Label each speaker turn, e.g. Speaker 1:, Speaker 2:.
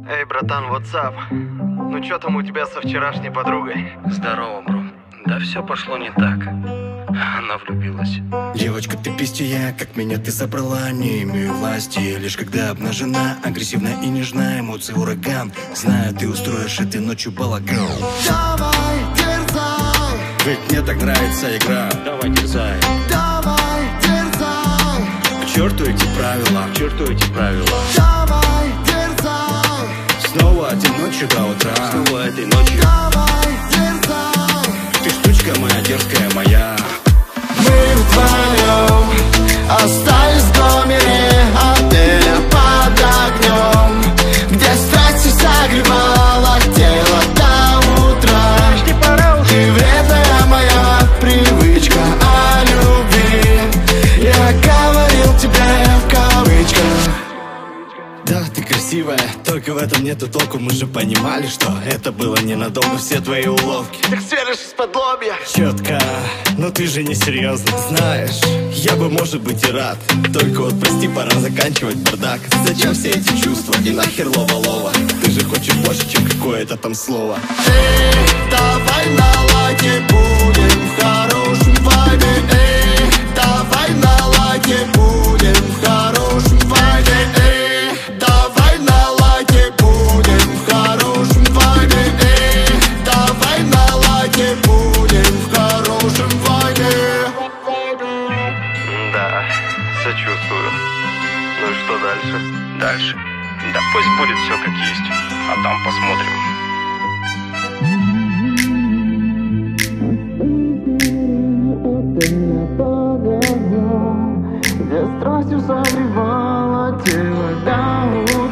Speaker 1: Эй, братан, what's up? Ну чё там у тебя со вчерашней подругой?
Speaker 2: Здорово, бро. Да все пошло не так. Она влюбилась.
Speaker 3: Девочка, ты пестия, как меня ты забрала. Не имею власти, лишь когда обнажена. Агрессивная и нежная, эмоции ураган. Знаю, ты устроишь этой ночью балаган.
Speaker 4: Давай, дерзай.
Speaker 3: Ведь мне так нравится игра.
Speaker 2: Давай, дерзай.
Speaker 4: Давай, дерзай.
Speaker 3: К черту эти правила.
Speaker 2: К черту эти правила.
Speaker 4: Давай, дерзай.
Speaker 3: Снова одиночью до утра.
Speaker 2: Снова этой ночью.
Speaker 4: Давай, дерзай.
Speaker 3: Ты штучка моя, дерзкая моя.
Speaker 4: Мы вдвоем остались в номере отеля под огнем, где страсть согревала тело до утра. И вредная моя привычка о любви я говорил тебе в кавычках.
Speaker 3: Да, ты красивая, только в этом нету толку. Мы же понимали, что это было ненадолго. Все твои уловки
Speaker 4: Ты сверишь из-под лобья.
Speaker 3: четко, но ты же не серьезно. Знаешь, я бы, может быть, и рад. Только вот, прости, пора заканчивать бардак. Зачем все эти чувства и нахер лова-лова? Ты же хочешь больше, чем какое-то там слово.
Speaker 4: Эй, давай на лайке будем в хорошем вайбе. Эй, давай на лайке будем в хорошем вайбе. Эй, давай на лайке будем в хорошем вайбе. Эй, давай на лайке будем в хорошем вайбе.
Speaker 1: Да, сочувствую. Ну и что дальше?
Speaker 2: Дальше. Да пусть будет все как есть. А там посмотрим.
Speaker 4: Где страстью согревала тело до утра.